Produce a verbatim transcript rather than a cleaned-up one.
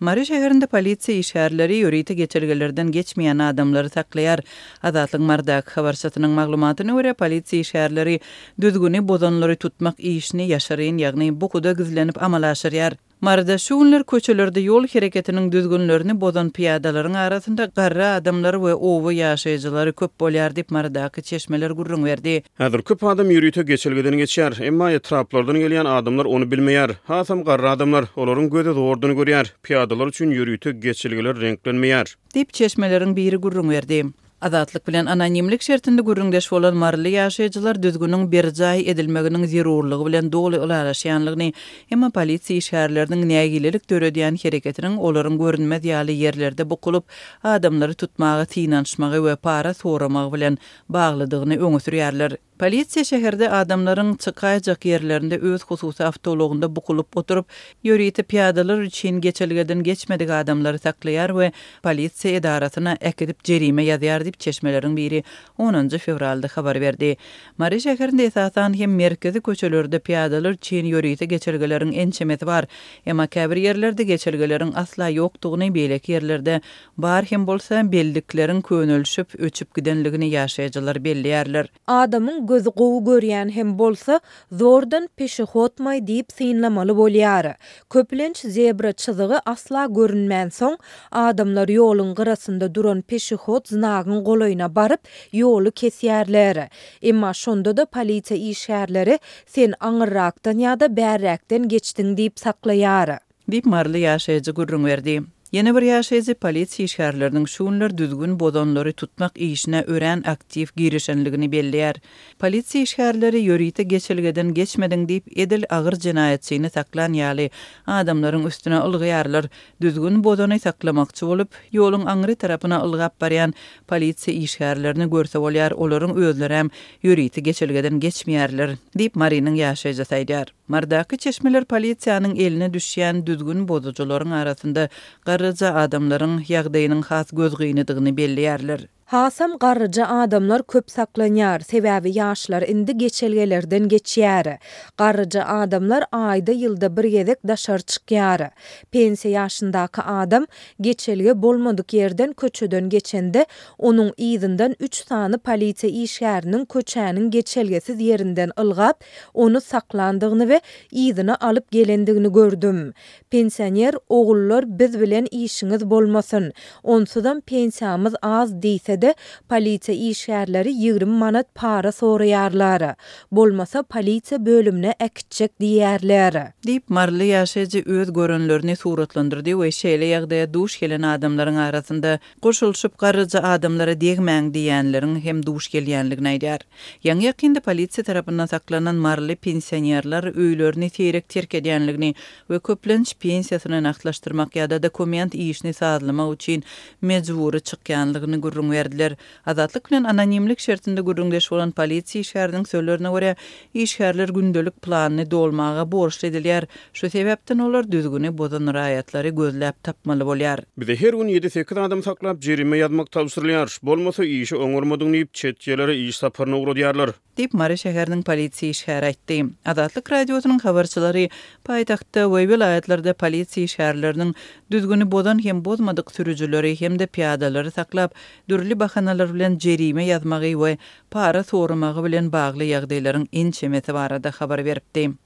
Mari şäherinde polisiýa işgärleri ýörüýte geçirgelerden geçmeýän adamlary taklayar. Azatlyk Mardak habarçatynyň maglumatyna görä polisiýa işgärleri düzgüni bozanlary tutmak işini ýaşaryn, ýagny bukuda gizlenip amal aşyrýar. Marda şu günler köçelerde yol hereketiniň düzgünlerini bozan piyadalaryň arasynda garra adamlar we owa ýaşaýjylary köp bolýar diýip Mardaky çeşmeler gurrun berdi. Häzir köp adam ýürüýte geçelgeden geçýär, emma etraplardan gelýän adamlar onu bilmeýär. Hasam garra adamlar olaryň göze zorduny görýär. Piyadalar üçin ýürüýte geçelgeler renklenmeýär diýip çeşmeleriň biri gurrun berdi. Azatlyk bilen anonimlik şertinde gurrundaş bolan marly ýaşaýjylar düzgünüň bir jaý edilmeginiň zerurlygy bilen doly ulaşýanlygyny, emma polisiýa işgärleriniň nägilelik töredýän hereketiniň olaryň görünmez ýaly ýerlerde bukulup adamlary tutmagy, tinanşmagy we para soramagy bilen baglydygyny öňe sürýärler. Polisiýa şäherde adamlaryň çykaýjak ýerlerinde öz hususy awtologunda bukulup oturup ýörüýte piyadalar üçin geçelgeden geçmedik adamlary taklaýar we polisiýa edarasyna ekidip jerime ýazýar diýip çeşmeleriň biri onuncu fevralda habar berdi. Mari şäherinde esasan hem merkezi köçelerde piyadalar üçin ýörüýte geçelgeleriň ençemeti bar, emma käbir ýerlerde geçelgeleriň asla ýokdugyny beýlek ýerlerde bar hem bolsa beldikleriň könölşüp öçüp gidenligini ýaşaýjylar bellärler. Adamyň göz gowy görýän hem bolsa zordan peşihotmay diýip synlamaly bolýar. Köplenç zebra çyzygy asla görünmän soň adamlar ýoluň gyrasynda duran peşihot znagyň golaýyna baryp ýolu kesýärler. Emma şonda da polisiýa işgärleri sen aňyrrakdan ýa-da bärrakdan geçdiň diýip saklaýar. Diýip marly ýaşaýjy gurrun berdi. Yeni bir ýaşaýjy polisiýa işgärleriniň şu günler düzgün bozanlary tutmak işine ören aktiv girişenligini bellär. Polisiýa işgärleri ýörüýte geçelgeden geçmediň diýip edil agyr jenaýetçyny saklan ýaly adamlaryň üstüne ylgyarlar. Düzgün bozany saklamakçy bolup ýoluň aňry tarapyna ylgap barýan polisiýa işgärlerini görse bolýar, olaryň özleri hem ýörüýte geçelgeden geçmeýärler diýip Mariniň ýaşaýjy saýdar. Mardaky çeşmeler polisiýanyň eline düşýän düzgün bozucularyň arasynda garryja adamlaryň ýagdaýynyň has gözgüýnidigini bellärler. Hasam garryja adamlar köp saklanýar, sebäbi ýaşlar indi geçelgelerden geçýär. Garryja adamlar aýda ýylda bir gezek daşar çykýar. Pensiýa ýaşyndaky adam geçelge bolmadyk ýerden köçeden geçende onuň ýzynden üç sany polisiýa işgäriniň köçäniň geçelgesiz ýerinden ylgap, onu saklandygyny we ýzyny alyp gelendigini gördüm. Pensioner ogullar biz bilen işiňiz bolmasyn. Onsudan pensiýamyz az diýse de polisiýa işgärleri ýygrimi manat para soraýarlar. Bolmasa polisiýa bölümine ekitjek diýerler. Diýip marly ýaşaýjy öz görünlerini suratlandyrdy we şeýle ýagdaýa duş gelen adamlaryň arasynda goşulşyp garryja adamlara degmäň diýenleriň hem duş gelýänligini aýdýar. Ýa-ni ýakynda polisiýa tarapyndan saklanan marly pensionerler öýlerini terek terk edýänligini we köplenç pensiýasyny naklaşdyrmak ýa-da dokument işini sazlamak üçin mejbury çykýanlygyny gurrun berdiler. Azatlyk bilen anonimlik şertinde gurrundaş bolan polisiýa işgäriniň sözlerine görä işgärler gündelik planyny dolmaga borçly edilýär. Şu sebäpden olar düzgüni bozan raýatlary gözläp tapmaly bolýar. Bize her gün ýedi sekiz adam saklap jerime ýazmak tapşyrylýar. Bolmasa işi oňurmadyň diýip çet ýerlere iş saparyna uğradýarlar. Diýip Mari şäheriniň polisiýa işgäri aýtdy. Azatlyk radiosynyň habarçylary paýtagtda we vilayatlarda polisiýa işgärleriniň düzgüni bozan hem bozmadyk sürüjüleri hem de piyadalary saklap dürli bahanalar bilen jerime ýazmagy we para soramagy bilen bagly ýagdaýlaryň ençemeti barada habar beripdi.